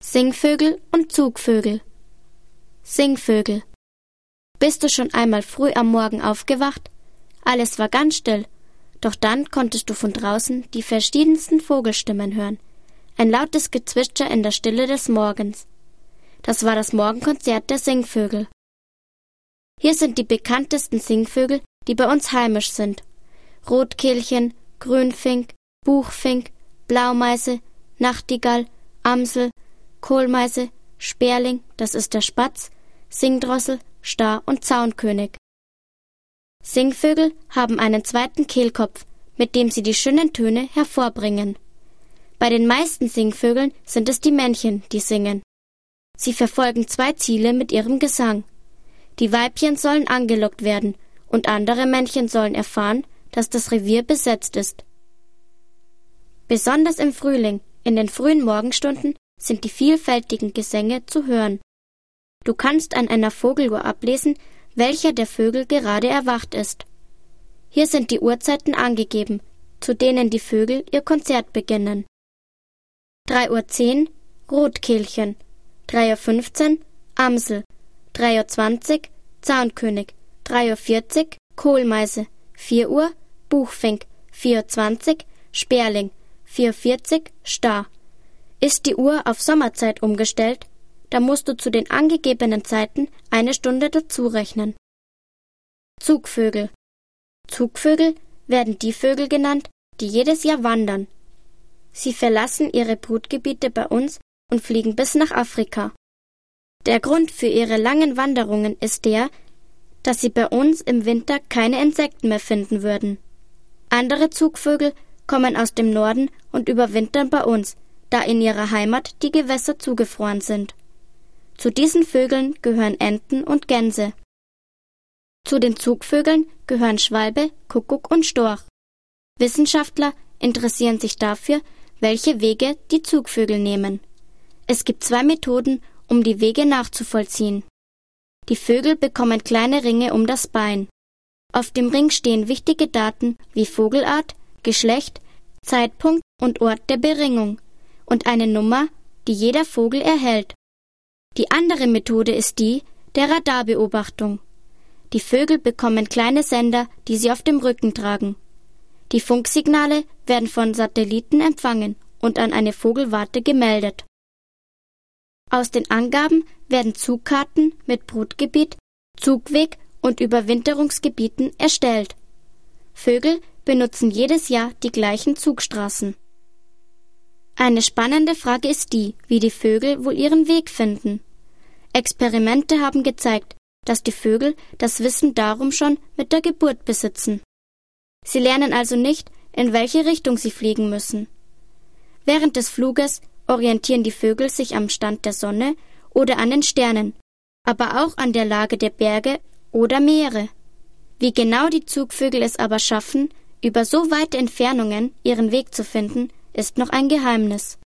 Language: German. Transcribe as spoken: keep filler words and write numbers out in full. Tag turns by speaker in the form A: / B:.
A: Singvögel und Zugvögel. Singvögel. Bist du schon einmal früh am Morgen aufgewacht? Alles war ganz still, doch dann konntest du von draußen die verschiedensten Vogelstimmen hören. Ein lautes Gezwitscher in der Stille des Morgens. Das war das Morgenkonzert der Singvögel. Hier sind die bekanntesten Singvögel, die bei uns heimisch sind. Rotkehlchen, Grünfink, Buchfink, Blaumeise, Nachtigall, Amsel, Kohlmeise, Sperling, das ist der Spatz, Singdrossel, Star und Zaunkönig. Singvögel haben einen zweiten Kehlkopf, mit dem sie die schönen Töne hervorbringen. Bei den meisten Singvögeln sind es die Männchen, die singen. Sie verfolgen zwei Ziele mit ihrem Gesang. Die Weibchen sollen angelockt werden und andere Männchen sollen erfahren, dass das Revier besetzt ist. Besonders im Frühling, in den frühen Morgenstunden, sind die vielfältigen Gesänge zu hören. Du kannst an einer Vogeluhr ablesen, welcher der Vögel gerade erwacht ist. Hier sind die Uhrzeiten angegeben, zu denen die Vögel ihr Konzert beginnen. drei Uhr zehn Rotkehlchen, drei Uhr fünfzehn Amsel, drei Uhr zwanzig Zaunkönig, drei Uhr vierzig Kohlmeise, vier Uhr Buchfink, vier Uhr zwanzig Sperling, vier Uhr vierzig Star. Ist die Uhr auf Sommerzeit umgestellt, da musst du zu den angegebenen Zeiten eine Stunde dazu rechnen. Zugvögel. Zugvögel werden die Vögel genannt, die jedes Jahr wandern. Sie verlassen ihre Brutgebiete bei uns und fliegen bis nach Afrika. Der Grund für ihre langen Wanderungen ist der, dass sie bei uns im Winter keine Insekten mehr finden würden. Andere Zugvögel kommen aus dem Norden und überwintern bei uns, da in ihrer Heimat die Gewässer zugefroren sind. Zu diesen Vögeln gehören Enten und Gänse. Zu den Zugvögeln gehören Schwalbe, Kuckuck und Storch. Wissenschaftler interessieren sich dafür, welche Wege die Zugvögel nehmen. Es gibt zwei Methoden, um die Wege nachzuvollziehen. Die Vögel bekommen kleine Ringe um das Bein. Auf dem Ring stehen wichtige Daten wie Vogelart, Geschlecht, Zeitpunkt und Ort der Beringung und eine Nummer, die jeder Vogel erhält. Die andere Methode ist die der Radarbeobachtung. Die Vögel bekommen kleine Sender, die sie auf dem Rücken tragen. Die Funksignale werden von Satelliten empfangen und an eine Vogelwarte gemeldet. Aus den Angaben werden Zugkarten mit Brutgebiet, Zugweg und Überwinterungsgebieten erstellt. Vögel benutzen jedes Jahr die gleichen Zugstraßen. Eine spannende Frage ist die, wie die Vögel wohl ihren Weg finden. Experimente haben gezeigt, dass die Vögel das Wissen darum schon mit der Geburt besitzen. Sie lernen also nicht, in welche Richtung sie fliegen müssen. Während des Fluges orientieren die Vögel sich am Stand der Sonne oder an den Sternen, aber auch an der Lage der Berge oder Meere. Wie genau die Zugvögel es aber schaffen, über so weite Entfernungen ihren Weg zu finden, ist noch ein Geheimnis.